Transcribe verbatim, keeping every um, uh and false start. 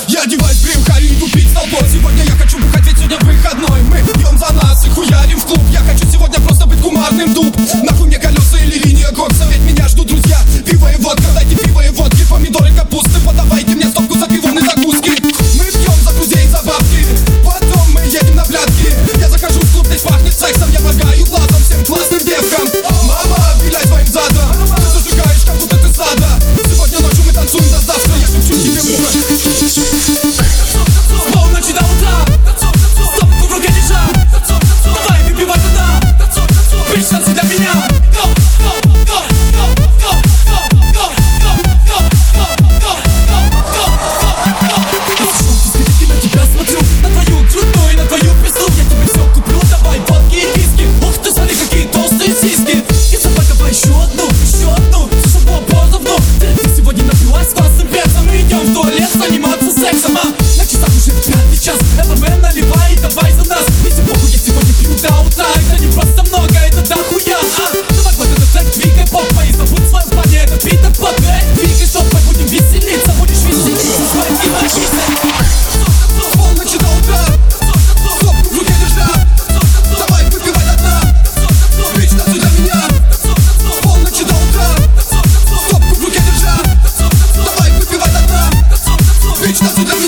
Я одеваюсь, брюхаю и тупить с толпой. Сегодня я хочу бухать, ведь сегодня выходной. Мы пьем за нас и хуярим в клуб. Я хочу сегодня просто быть кумарным дуб. Нахуй мне колеса или линия кокса, ведь меня ждут друзья. Пиво и водка, дайте пиво и водки, помидоры, капусты. Подавайте мне стопку за пивом и закуски. Мы пьем за друзей, за бабки, потом мы едем на блядки. Я захожу в клуб, здесь пахнет сексом. Я моргаю глазом всем классным девкам. Мама, виляй своим задом, ты зажигаешь, как будто ты сада. Сегодня ночью мы танцуем до завтра. Я шепчу тебе в ухо. С полночи до утра, стопку в руке держа. Давай выпивай до дна. Бич, танцуй для меня. Go, go, go, go, go, go, go, go, go, go, go, go, go. Я сошел с дискотеки, на тебя смотрю, на твою крутую, на твою песню. Я тебе все куплю, давай водки и виски. Ух ты, смотри, какие толстые сиськи. И давай, давай еще одну, еще одну, чтобы поровну. Ты сегодня напилась с классным перцем. Мы идем в туалет заниматься сексом, а на часах уже пятый час. ЛВ наливай, давай за нас. Ведь похуй, я сегодня пью до утра. Это не просто много, это дохуя, а. Давай вот этот трек, двигай попой. Забудь в своем плане этот Питер Пак. Двигай жопой, будем веселиться. Будешь веселиться с моим гимнастикой. С полночи до утра, стопку в руке держа. Давай выпивай до дна. Бич, танцуй для меня. С полночи до утра, стопку в руке держа. Давай выпивай до дна. Бич, танцуй для меня.